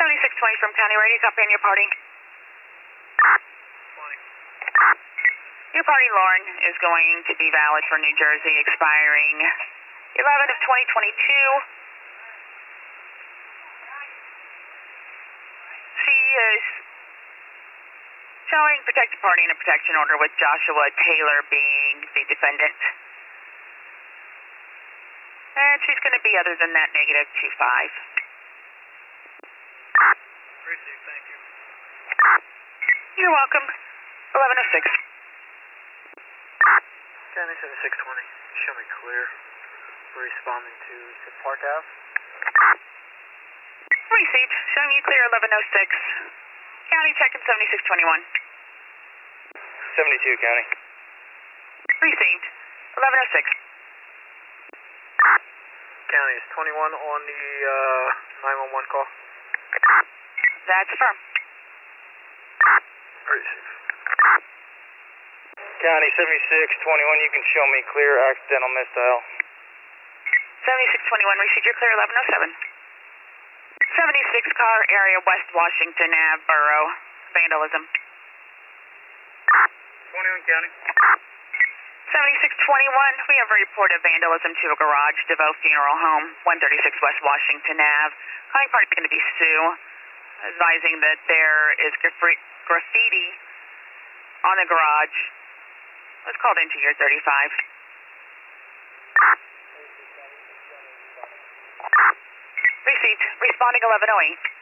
7620 from County Radio, copy on your party. 20. Your party, Lauren, is going to be valid for New Jersey, expiring 11 of 2022. She is showing protected party in a protection order with Joshua Taylor being the defendant. And she's going to be other than that, negative 25. Received, thank you. You're welcome. 1106. County 7620, show me clear. We're responding to Park Ave. Received. Showing you clear 1106. County checking 7621. 72, County. Received. 1106. County is 21 on the 911 call. That's firm. Received. County 7621, you can show me clear, accidental misdial. 7621, received your clear 1107. 76 car area, West Washington Ave, Borough. Vandalism. 21, County. 7621, we have a report of vandalism to a garage, DeVoe Funeral Home, 136 West Washington Ave. Calling party is going to be Sue, advising that there is graffiti on the garage. Let's call it into year 35. Received. Responding 1108.